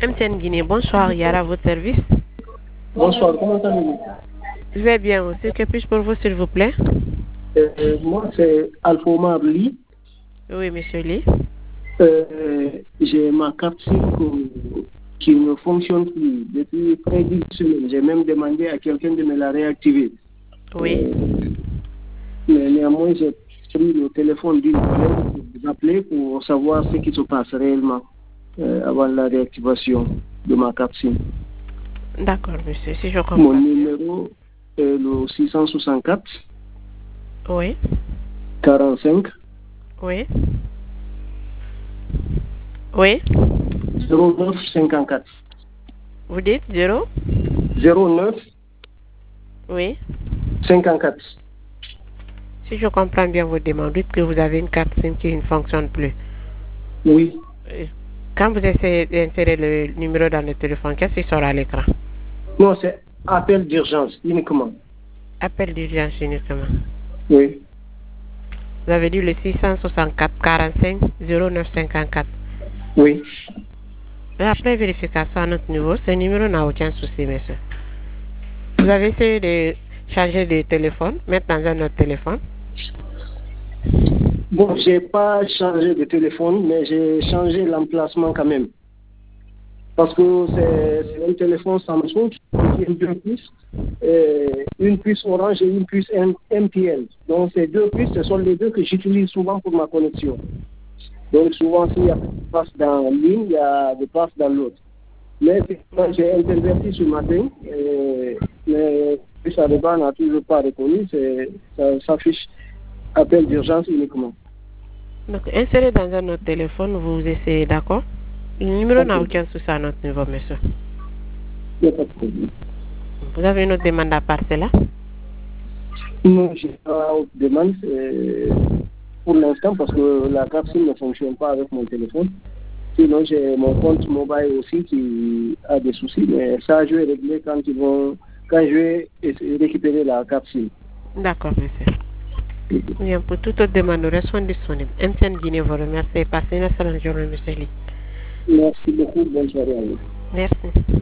MTN Guinée, bonsoir, Yara, à votre service. Bonsoir, comment allez-vous? Je vais bien aussi. Que puis-je pour vous, s'il vous plaît? Moi, c'est Alpha Omar Lee. Oui, monsieur Lee. J'ai ma carte SIM qui ne fonctionne plus depuis près d'une semaine. J'ai même demandé à quelqu'un de me la réactiver. Oui. Mais néanmoins, j'ai pris le téléphone d'une collègue pour vous appeler pour savoir ce qui se passe réellement avant la réactivation de ma carte SIM. D'accord, monsieur, si je comprends. Mon numéro est le 664 Oui. 45 Oui. Oui. 09 54. Vous dites 0? 09 Oui. 54. Si je comprends bien vos demandes, dites que vous avez une carte SIM qui ne fonctionne plus. Oui. Quand vous essayez d'insérer le numéro dans le téléphone, qu'est-ce qui sort à l'écran? Non, c'est appel d'urgence uniquement. Appel d'urgence uniquement. Oui. Vous avez dit le 664 45 09 54. Oui. Et après vérification à notre niveau, ce numéro n'a aucun souci, monsieur. Vous avez essayé de changer de téléphone, mettre dans un autre téléphone? Bon, j'ai pas changé de téléphone, mais j'ai changé l'emplacement quand même. Parce que c'est un téléphone Samsung qui contient deux puces, une puce Orange et une puce MTN. Donc ces deux puces, ce sont les deux que j'utilise souvent pour ma connexion. Donc souvent, s'il y a des passes dans l'une, il y a des passes dans l'autre. Mais j'ai interverti ce matin, mais ça n'a toujours pas reconnu, ça s'affiche appel d'urgence uniquement. Donc, insérez dans un autre téléphone, vous essayez, d'accord? Le numéro n'a aucun souci à notre niveau, monsieur. Il n'y a pas de problème. Vous avez une autre demande à part cela? Non, je n'ai pas autre demande pour l'instant parce que la carte SIM ne fonctionne pas avec mon téléphone. Sinon, j'ai mon compte mobile aussi qui a des soucis, mais ça, je vais régler quand je vais récupérer la carte SIM. D'accord, monsieur. Bien, pour toute autre demande, nous restons disponibles. MTN Guinée vous remercie. Passez une excellente journée, monsieur Lee. Merci beaucoup. Bonne soirée à vous. Merci.